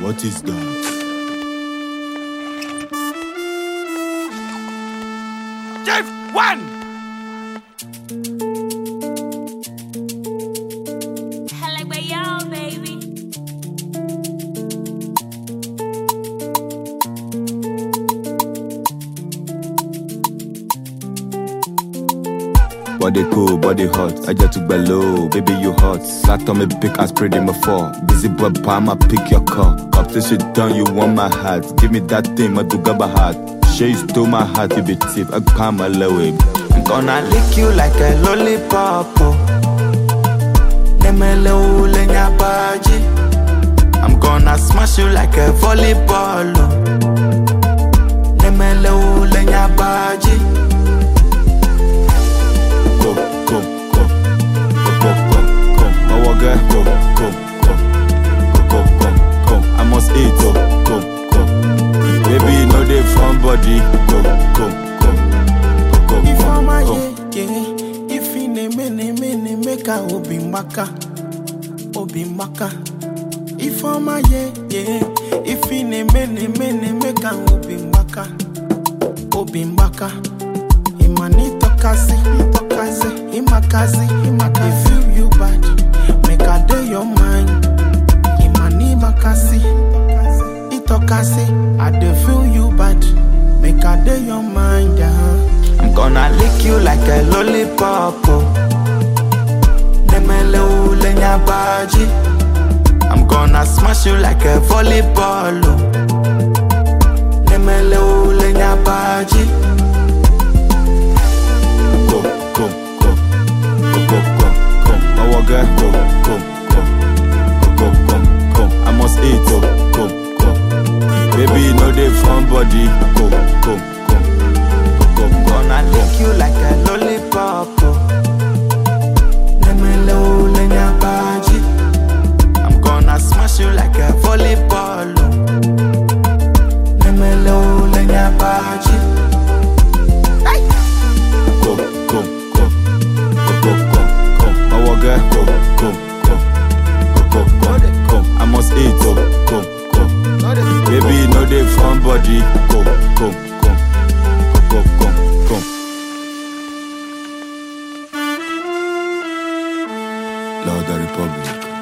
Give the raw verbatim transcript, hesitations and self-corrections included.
What is that? Jeff one. Hello, where y'all, baby? Body cool, body hot. I just took below, baby you hot. Sat on me pick and spread in my fall. Busy boy, I'ma pick your call. Up to shit done, you want my heart. Give me that thing, my do gaba heart. Sure you stole my heart, you be tip. I palm my low. I'm gonna lick you like a lollipop. Nemelo lenya baji. I'm gonna smash you like a volleyball. Nemelo lenya baji. Go, go, go, go, go, go, go. My wagga, go, go, go, go, go, go, go. I must eat, go, go, go. Baby, you know they from body, go, go, go, go, go. If I'm a go. yeah, yeah. If you name me, name me, name me, ka obi maka, obi maka. If I'm a yeah, yeah. If you name me, name me, name me, ka obi maka, obi maka. Imanito kazi, ito kazi, imakazi, imakazi. They feel you bad, make a day your mind. Imani makasi, ito kazi, I dey feel you bad, make a day your mind. Uh. I'm gonna lick you like a lollipop. Nemele ulenya baji. I'm gonna smash you like a volleyball. Nemele ulenya baji. Go, go, go, go, go, go, go. My wagga, go, go, go, go, go, go, go. I must eat, go, go, go. Baby, you know they from body, go, go, go, go, go, go. Gonna lick you like a lollipop. Nemele ulenya baji. I'm gonna smash you like a volleyball. Nemele ulenya baji. Go, go, go, go, go, go, go. My wagga, go, go, go, go, go, go, go. I must eat, go, go, go. Baby, you know they from body, go, go, go, go, go, go, go. Lord of the Republic.